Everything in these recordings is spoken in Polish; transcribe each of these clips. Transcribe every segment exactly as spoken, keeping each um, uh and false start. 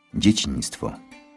Dzieciństwo.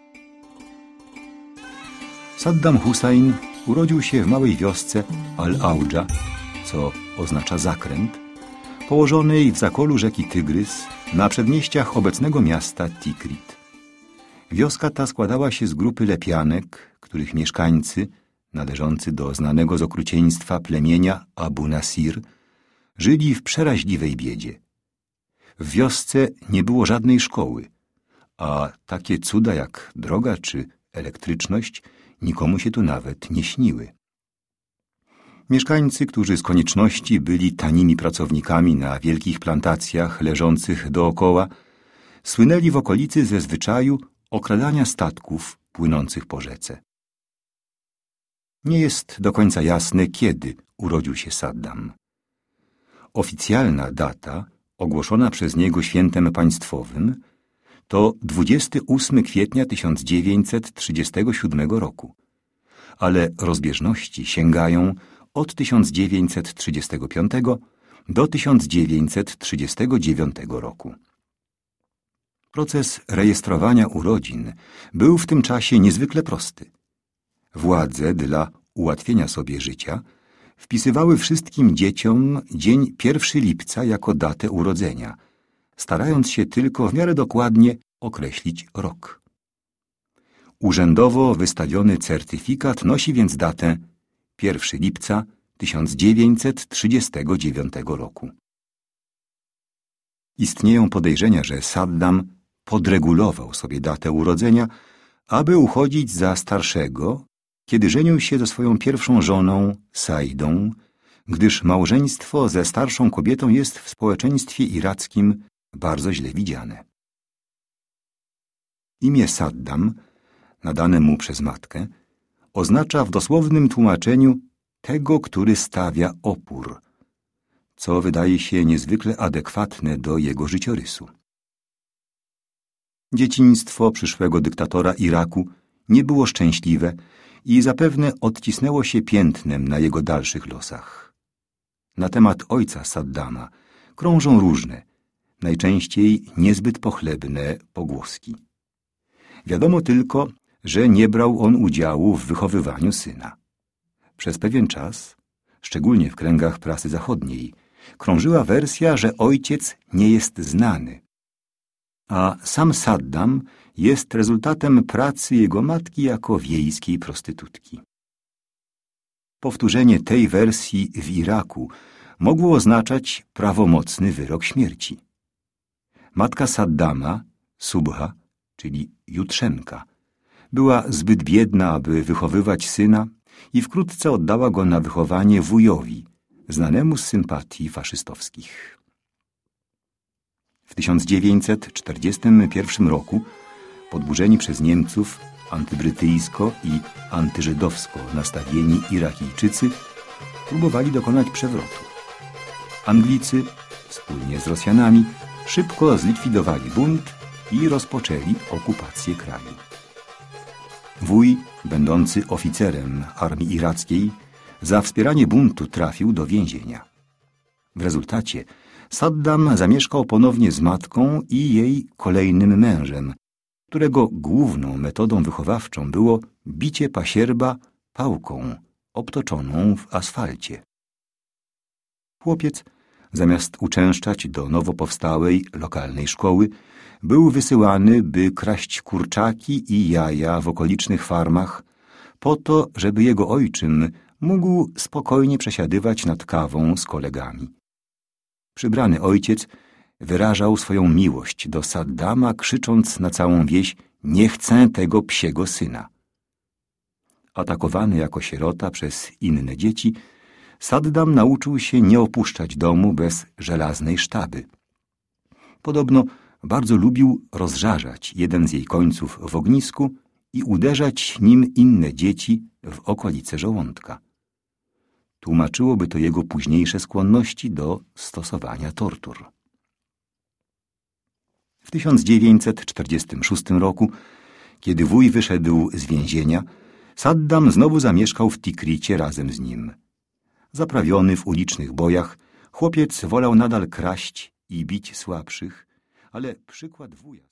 Saddam Hussein urodził się w małej wiosce Al-Audża, co oznacza zakręt, położonej w zakolu rzeki Tygrys na przedmieściach obecnego miasta Tikrit. Wioska ta składała się z grupy lepianek, których mieszkańcy, należący do znanego z okrucieństwa plemienia Abu Nasir, żyli w przeraźliwej biedzie. W wiosce nie było żadnej szkoły, a takie cuda jak droga czy elektryczność nikomu się tu nawet nie śniły. Mieszkańcy, którzy z konieczności byli tanimi pracownikami na wielkich plantacjach leżących dookoła, słynęli w okolicy ze zwyczaju okradania statków płynących po rzece. Nie jest do końca jasne, kiedy urodził się Saddam. Oficjalna data, ogłoszona przez niego świętem państwowym, to dwudziestego ósmego kwietnia tysiąc dziewięćset trzydziestego siódmego roku, ale rozbieżności sięgają od tysiąc dziewięćset trzydziestego piątego do tysiąc dziewięćset trzydziestego dziewiątego roku. Proces rejestrowania urodzin był w tym czasie niezwykle prosty. Władze dla ułatwienia sobie życia wpisywały wszystkim dzieciom dzień pierwszego lipca jako datę urodzenia, starając się tylko w miarę dokładnie określić rok. Urzędowo wystawiony certyfikat nosi więc datę pierwszego lipca tysiąc dziewięćset trzydziestego dziewiątego roku. Istnieją podejrzenia, że Saddam podregulował sobie datę urodzenia, aby uchodzić za starszego, kiedy żenił się ze swoją pierwszą żoną, Saidą, gdyż małżeństwo ze starszą kobietą jest w społeczeństwie irackim bardzo źle widziane. Imię Saddam, nadane mu przez matkę, oznacza w dosłownym tłumaczeniu tego, który stawia opór, co wydaje się niezwykle adekwatne do jego życiorysu. Dzieciństwo przyszłego dyktatora Iraku nie było szczęśliwe i zapewne odcisnęło się piętnem na jego dalszych losach. Na temat ojca Saddama krążą różne, najczęściej niezbyt pochlebne pogłoski. Wiadomo tylko, że nie brał on udziału w wychowywaniu syna. Przez pewien czas, szczególnie w kręgach prasy zachodniej, krążyła wersja, że ojciec nie jest znany, a sam Saddam jest rezultatem pracy jego matki jako wiejskiej prostytutki. Powtórzenie tej wersji w Iraku mogło oznaczać prawomocny wyrok śmierci. Matka Saddama, Subha, czyli Jutrzenka, była zbyt biedna, aby wychowywać syna i wkrótce oddała go na wychowanie wujowi, znanemu z sympatii faszystowskich. W tysiąc dziewięćset czterdziestym pierwszym roku podburzeni przez Niemców antybrytyjsko i antyżydowsko nastawieni Irakijczycy próbowali dokonać przewrotu. Anglicy wspólnie z Rosjanami szybko zlikwidowali bunt i rozpoczęli okupację kraju. Wuj, będący oficerem armii irackiej, za wspieranie buntu trafił do więzienia. W rezultacie Saddam zamieszkał ponownie z matką i jej kolejnym mężem, którego główną metodą wychowawczą było bicie pasierba pałką obtoczoną w asfalcie. Chłopiec, zamiast uczęszczać do nowo powstałej lokalnej szkoły, był wysyłany, by kraść kurczaki i jaja w okolicznych farmach, po to, żeby jego ojczym mógł spokojnie przesiadywać nad kawą z kolegami. Przybrany ojciec wyrażał swoją miłość do Saddama, krzycząc na całą wieś: nie chcę tego psiego syna. Atakowany jako sierota przez inne dzieci, Saddam nauczył się nie opuszczać domu bez żelaznej sztaby. Podobno bardzo lubił rozżarzać jeden z jej końców w ognisku i uderzać nim inne dzieci w okolice żołądka. Tłumaczyłoby to jego późniejsze skłonności do stosowania tortur. W tysiąc dziewięćset czterdziestym szóstym roku, kiedy wuj wyszedł z więzienia, Saddam znowu zamieszkał w Tikricie razem z nim. Zaprawiony w ulicznych bojach, chłopiec wolał nadal kraść i bić słabszych, ale przykład wuja...